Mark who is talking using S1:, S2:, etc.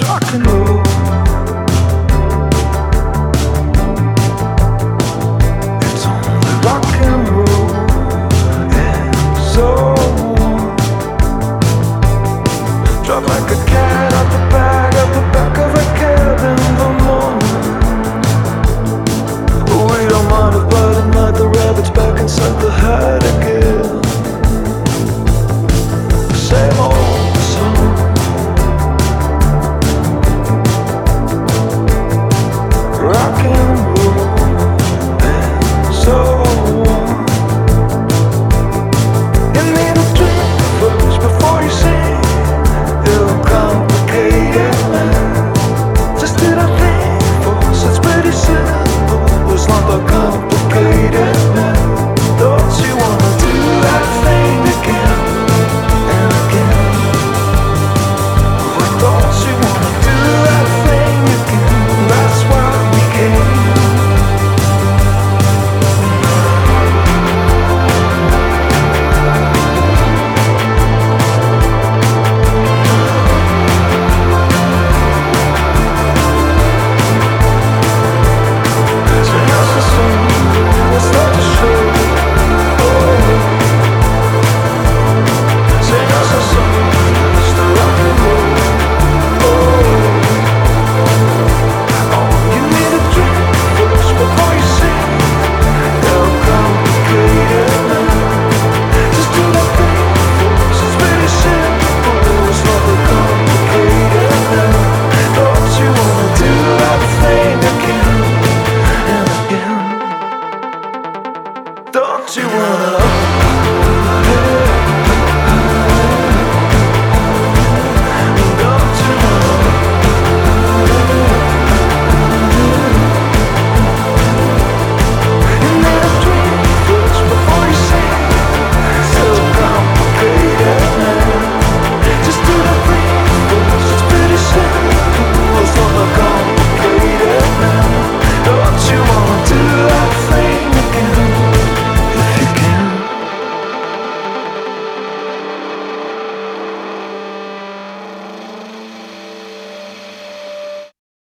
S1: rock and roll. It's only rock and roll and so on. Drop like a cat out the back of a cab in the morning. We don't mind it, but at night the rabbit's back inside the hat again. Same old song. Rock and roll and so on. You need a drink first before you sing. It'll complicate it, man.